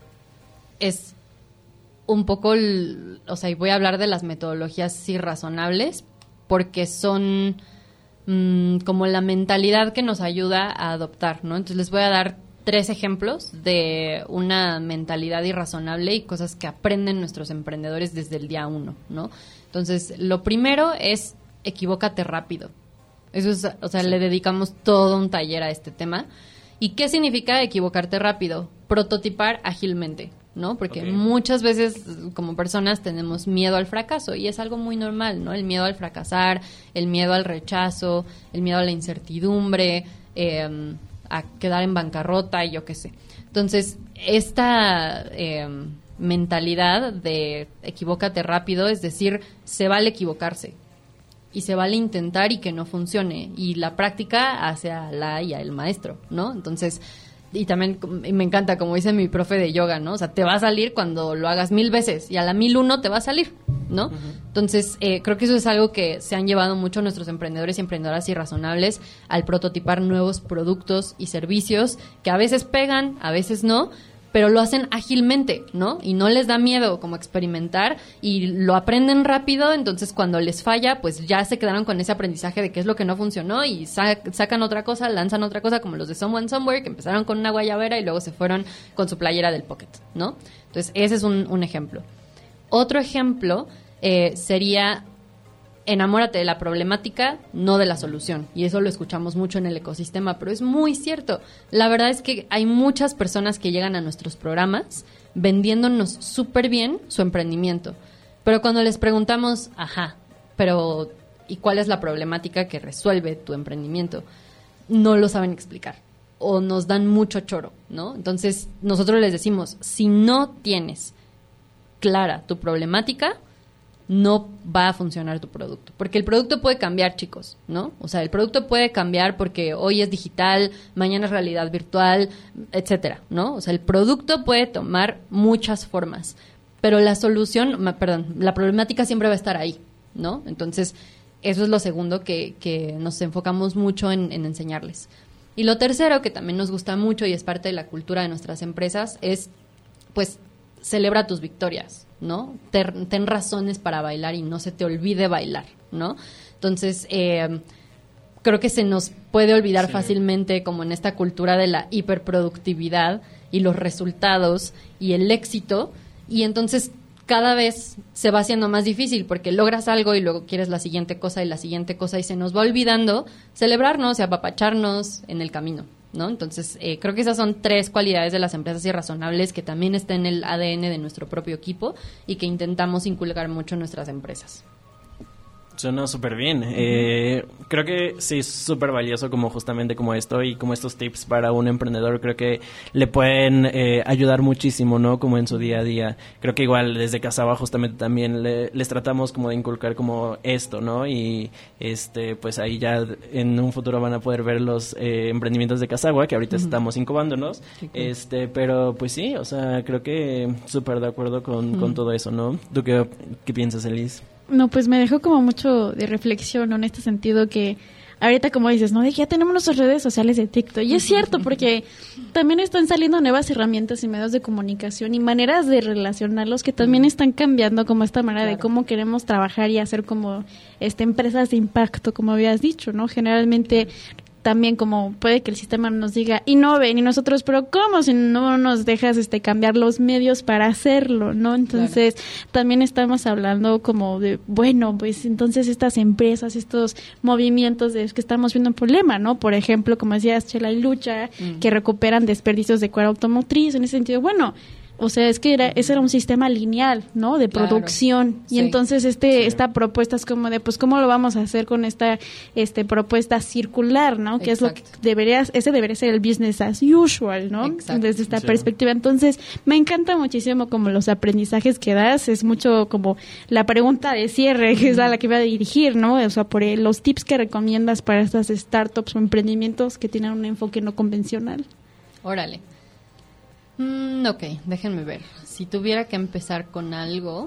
es un poco, el, o sea, y voy a hablar de las metodologías irrazonables porque son mmm, como la mentalidad que nos ayuda a adoptar, ¿no? Entonces les voy a dar tres ejemplos de una mentalidad irrazonable y cosas que aprenden nuestros emprendedores desde el día uno, ¿no? Entonces, lo primero es equivócate rápido. Eso es, o sea, sí. Le dedicamos todo un taller a este tema. ¿Y qué significa equivocarte rápido? Prototipar ágilmente, ¿no? Porque okay. muchas veces como personas tenemos miedo al fracaso y es algo muy normal, ¿no? El miedo al fracasar, el miedo al rechazo, el miedo a la incertidumbre, eh, a quedar en bancarrota y yo qué sé. Entonces, esta eh, mentalidad de equivócate rápido, es decir, se vale equivocarse y se vale intentar y que no funcione, y la práctica hace a la y al maestro, ¿no? Entonces, y también me encanta, como dice mi profe de yoga, ¿no? O sea, te va a salir cuando lo hagas mil veces y a la mil uno te va a salir, ¿no? Uh-huh. Entonces, eh, creo que eso es algo que se han llevado mucho nuestros emprendedores y emprendedoras irrazonables al prototipar nuevos productos y servicios que a veces pegan, a veces no, pero lo hacen ágilmente, ¿no? Y no les da miedo como experimentar y lo aprenden rápido, entonces cuando les falla, pues ya se quedaron con ese aprendizaje de qué es lo que no funcionó y sa- sacan otra cosa, lanzan otra cosa, como los de Someone Somewhere, que empezaron con una guayabera y luego se fueron con su playera del Pocket, ¿no? Entonces ese es un, un ejemplo. Otro ejemplo eh, sería enamórate de la problemática, no de la solución. Y eso lo escuchamos mucho en el ecosistema, pero es muy cierto. La verdad es que hay muchas personas que llegan a nuestros programas vendiéndonos súper bien su emprendimiento. Pero cuando les preguntamos, ajá, pero ¿y cuál es la problemática que resuelve tu emprendimiento? No lo saben explicar o nos dan mucho choro, ¿no? Entonces, nosotros les decimos, si no tienes clara tu problemática, no va a funcionar tu producto. Porque el producto puede cambiar, chicos, ¿no? O sea, el producto puede cambiar porque hoy es digital, mañana es realidad virtual, etcétera, ¿no? O sea, el producto puede tomar muchas formas, pero la solución, perdón, la problemática siempre va a estar ahí, ¿no? Entonces, eso es lo segundo que, que nos enfocamos mucho en, en enseñarles. Y lo tercero, que también nos gusta mucho y es parte de la cultura de nuestras empresas, es, pues, celebra tus victorias, ¿no? Ten, ten razones para bailar y no se te olvide bailar, ¿no? Entonces, eh, creo que se nos puede olvidar sí. fácilmente, como en esta cultura de la hiperproductividad y los resultados y el éxito, y entonces cada vez se va haciendo más difícil porque logras algo y luego quieres la siguiente cosa y la siguiente cosa y se nos va olvidando celebrarnos y apapacharnos en el camino, ¿no? Entonces, eh, creo que esas son tres cualidades de las empresas irrazonables que también está en el A D N de nuestro propio equipo y que intentamos inculcar mucho en nuestras empresas. Suena súper bien. Eh, creo que sí es súper valioso como justamente como esto y como estos tips para un emprendedor. Creo que le pueden eh, ayudar muchísimo, ¿no? Como en su día a día. Creo que igual desde Casaba justamente también le, les tratamos como de inculcar como esto, ¿no? Y este pues ahí ya en un futuro van a poder ver los eh, emprendimientos de Casagua, que ahorita uh-huh. estamos incubándonos. Sí, claro. Este, pero pues sí, o sea, creo que súper de acuerdo con, uh-huh. con todo eso, ¿no? ¿Tú qué, qué piensas, Elis? No, pues me dejó como mucho de reflexión, ¿no? En este sentido que ahorita, como dices, ¿no? De que ya tenemos nuestras redes sociales de TikTok. Y es cierto, porque también están saliendo nuevas herramientas y medios de comunicación y maneras de relacionarlos que también están cambiando, como esta manera claro. de cómo queremos trabajar y hacer como este empresas de impacto, como habías dicho, ¿no? Generalmente también como puede que el sistema nos diga innoven y nosotros, pero ¿cómo si no nos dejas este cambiar los medios para hacerlo, ¿no? Entonces claro. también estamos hablando como de, bueno, pues entonces estas empresas, estos movimientos de que estamos viendo un problema, ¿no? Por ejemplo, como decías, Chela y Lucha, mm. que recuperan desperdicios de cuero automotriz, en ese sentido, bueno, o sea, es que era, ese era un sistema lineal, ¿no? De claro. producción. Y sí. entonces este sí. esta propuesta es como de, pues, ¿cómo lo vamos a hacer con esta este propuesta circular, ¿no? Que Exacto. es lo que deberías, ese debería ser el business as usual, ¿no? Exacto. Desde esta sí. perspectiva. Entonces, me encanta muchísimo como los aprendizajes que das. Es mucho como la pregunta de cierre, que es a la que voy a dirigir, ¿no? O sea, por el, los tips que recomiendas para estas startups o emprendimientos que tienen un enfoque no convencional. Órale. Mm, ok, déjenme ver. Si tuviera que empezar con algo...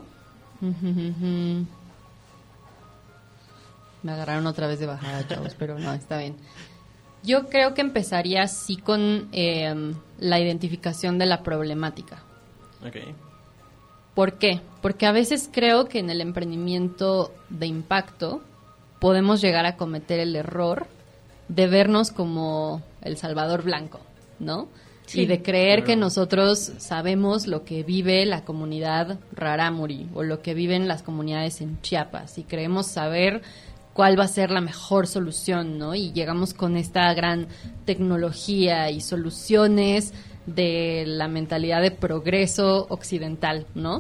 Me agarraron otra vez de bajada, chavos, pero no, está bien. Yo creo que empezaría sí con eh, la identificación de la problemática. Ok. ¿Por qué? Porque a veces creo que en el emprendimiento de impacto podemos llegar a cometer el error de vernos como el Salvador Blanco, ¿no? Sí, y de creer claro. que nosotros sabemos lo que vive la comunidad rarámuri o lo que viven las comunidades en Chiapas y creemos saber cuál va a ser la mejor solución, ¿no? Y llegamos con esta gran tecnología y soluciones de la mentalidad de progreso occidental, ¿no?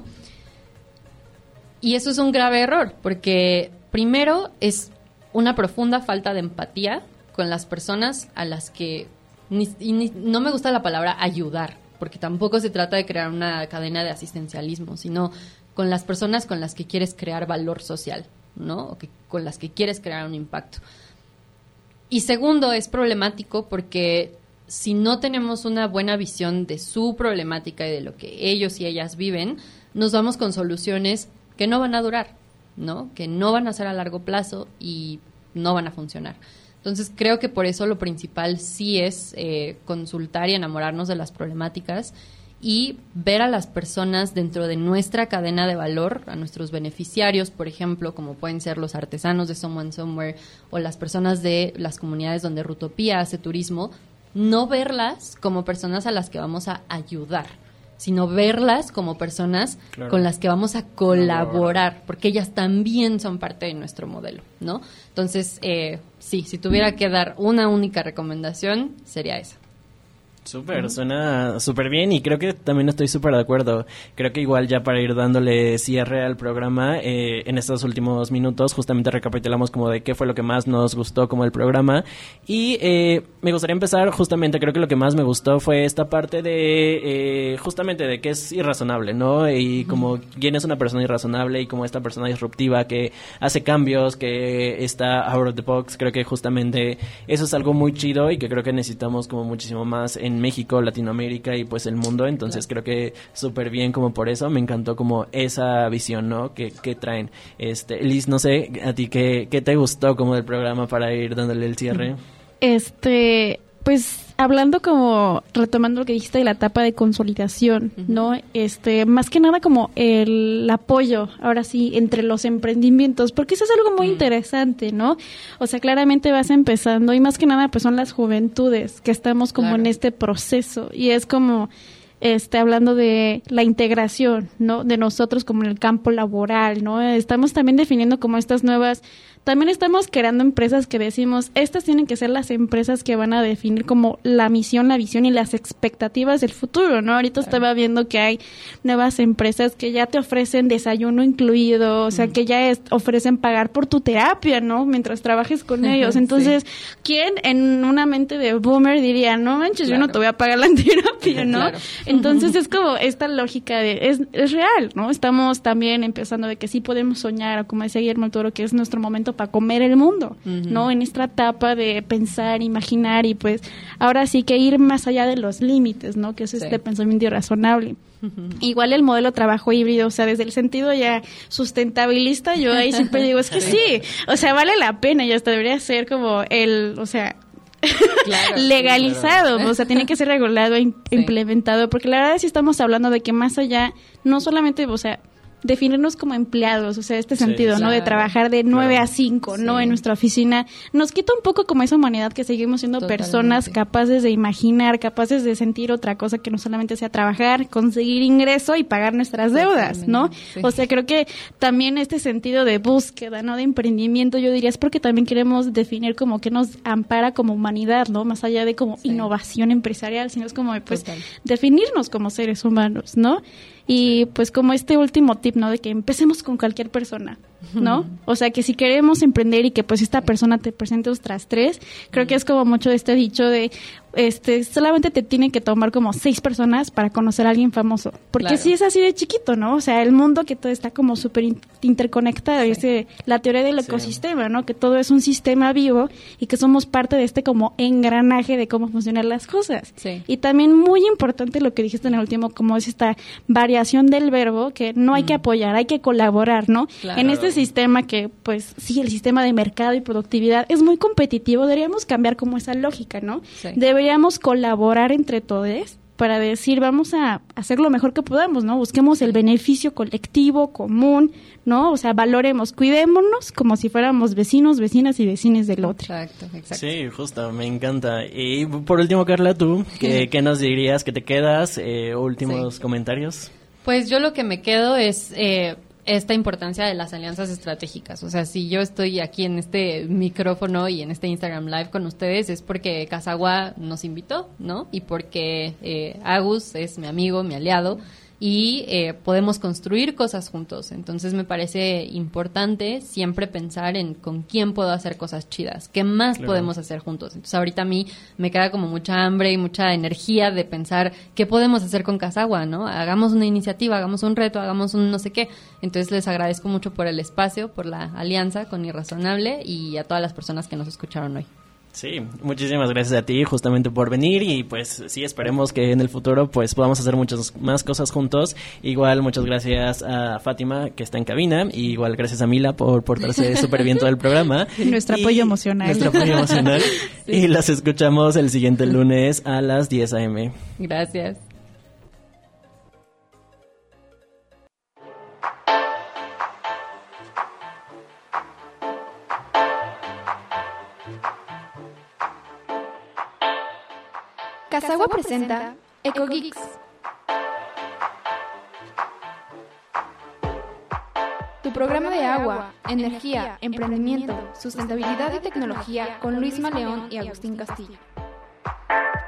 Y eso es un grave error, porque primero es una profunda falta de empatía con las personas a las que Ni, y ni, no me gusta la palabra ayudar, porque tampoco se trata de crear una cadena de asistencialismo, sino con las personas con las que quieres crear valor social, ¿no? O que, con las que quieres crear un impacto. Y segundo, es problemático porque si no tenemos una buena visión de su problemática y de lo que ellos y ellas viven, nos vamos con soluciones que no van a durar, ¿no? Que no van a ser a largo plazo y no van a funcionar. Entonces, creo que por eso lo principal sí es eh, consultar y enamorarnos de las problemáticas y ver a las personas dentro de nuestra cadena de valor, a nuestros beneficiarios, por ejemplo, como pueden ser los artesanos de Someone Somewhere o las personas de las comunidades donde Rutopía hace turismo, no verlas como personas a las que vamos a ayudar, sino verlas como personas claro. con las que vamos a colaborar, porque ellas también son parte de nuestro modelo, ¿no? Entonces, eh, sí, si tuviera que dar una única recomendación, sería esa. Súper, uh-huh. suena súper bien y creo que también estoy súper de acuerdo. Creo que igual ya para ir dándole cierre al programa, eh, en estos últimos minutos justamente recapitulamos como de qué fue lo que más nos gustó como el programa y eh, me gustaría empezar justamente, creo que lo que más me gustó fue esta parte de eh, justamente de que es irrazonable, ¿no? Y como uh-huh. quién es una persona irrazonable y como esta persona disruptiva que hace cambios, que está out of the box, creo que justamente eso es algo muy chido y que creo que necesitamos como muchísimo más en México, Latinoamérica y pues el mundo, entonces claro. creo que súper bien como por eso, me encantó como esa visión, ¿no? Que, que traen. Este, Liz, no sé, a ti qué, qué te gustó como del programa para ir dándole el cierre. Este, pues hablando como, retomando lo que dijiste de la etapa de consolidación, uh-huh. ¿no? Este, más que nada como el apoyo, ahora sí, entre los emprendimientos, porque eso es algo muy uh-huh. interesante, ¿no? O sea, claramente vas empezando y más que nada pues son las juventudes que estamos como claro. en este proceso y es como... Este, hablando de la integración, ¿no? De nosotros como en el campo laboral, ¿no? Estamos también definiendo como estas nuevas, también estamos creando empresas que decimos, estas tienen que ser las empresas que van a definir como la misión, la visión y las expectativas del futuro, ¿no? Ahorita claro. estaba viendo que hay nuevas empresas que ya te ofrecen desayuno incluido, o sea, mm. que ya es, ofrecen pagar por tu terapia, ¿no? Mientras trabajes con ellos. Entonces, sí. ¿quién en una mente de boomer diría, no manches, claro. yo no te voy a pagar la terapia, ¿no? Claro. Entonces es como esta lógica de, es, es real, ¿no? Estamos también empezando de que sí podemos soñar, o como decía Guillermo del Toro, que es nuestro momento para comer el mundo, uh-huh. ¿no? En esta etapa de pensar, imaginar y pues ahora sí que ir más allá de los límites, ¿no? Que es este sí. pensamiento irrazonable. Uh-huh. Igual el modelo de trabajo híbrido, o sea, desde el sentido ya sustentabilista, yo ahí siempre digo, es que sí, o sea, vale la pena y hasta debería ser como el, o sea... Claro, legalizado, sí, claro. O sea, tiene que ser regulado e sí. implementado, porque la verdad sí estamos hablando de que más allá, no solamente, o sea, definirnos como empleados, o sea, este sentido, sí, ¿no? Claro, de trabajar de nueve claro. a cinco, sí. ¿no? En nuestra oficina, nos quita un poco como esa humanidad que seguimos siendo Totalmente. Personas capaces de imaginar, capaces de sentir otra cosa que no solamente sea trabajar, conseguir ingreso y pagar nuestras deudas, Totalmente. ¿No? Sí. O sea, creo que también este sentido de búsqueda, ¿no? De emprendimiento, yo diría, es porque también queremos definir como que nos ampara como humanidad, ¿no? Más allá de como sí. innovación empresarial, sino es como, pues, Total. Definirnos como seres humanos, ¿no? Y pues como este último tip, ¿no? De que empecemos con cualquier persona, ¿no? Uh-huh. O sea, que si queremos emprender y que pues esta persona te presente otras tres, creo uh-huh. que es como mucho de este dicho de, este, solamente te tienen que tomar como seis personas para conocer a alguien famoso. Porque claro. sí es así de chiquito, ¿no? O sea, el mundo que todo está como súper in- interconectado. Sí. Y ese, la teoría del sí. ecosistema, ¿no? Que todo es un sistema vivo y que somos parte de este como engranaje de cómo funcionan las cosas. Sí. Y también muy importante lo que dijiste en el último, como es esta variación del verbo, que no hay mm. que apoyar, hay que colaborar, ¿no? Claro. En este sistema que, pues, sí, el sistema de mercado y productividad es muy competitivo, deberíamos cambiar como esa lógica, ¿no? Sí. Deberíamos colaborar entre todos para decir, vamos a hacer lo mejor que podamos, ¿no? Busquemos el beneficio colectivo, común, ¿no? O sea, valoremos, cuidémonos como si fuéramos vecinos, vecinas y vecines del otro. Exacto, exacto. Sí, justo, me encanta. Y por último, Carla, ¿tú qué, qué nos dirías? ¿Qué te quedas? Eh, últimos Sí. comentarios. Pues yo lo que me quedo es eh, esta importancia de las alianzas estratégicas. O sea, si yo estoy aquí en este micrófono y en este Instagram Live con ustedes es porque Casagua nos invitó, ¿no? Y porque eh, Agus es mi amigo, mi aliado, y eh, podemos construir cosas juntos. Entonces me parece importante siempre pensar en con quién puedo hacer cosas chidas, qué más Claro. podemos hacer juntos. Entonces ahorita a mí me queda como mucha hambre y mucha energía de pensar qué podemos hacer con Casagua, ¿no? Hagamos una iniciativa, hagamos un reto, hagamos un no sé qué. Entonces les agradezco mucho por el espacio, por la alianza con Irrazonable y a todas las personas que nos escucharon hoy. Sí, muchísimas gracias a ti justamente por venir y pues sí, esperemos que en el futuro pues podamos hacer muchas más cosas juntos. Igual muchas gracias a Fátima que está en cabina y igual gracias a Mila por portarse súper bien todo el programa. Nuestro Y apoyo emocional. Nuestro apoyo emocional. Sí. Y las escuchamos el siguiente lunes a las diez a eme. Gracias. Casagua presenta EcoGeeks. Tu programa de agua, energía, emprendimiento, sustentabilidad y tecnología con Luisma León y Agustín Castillo.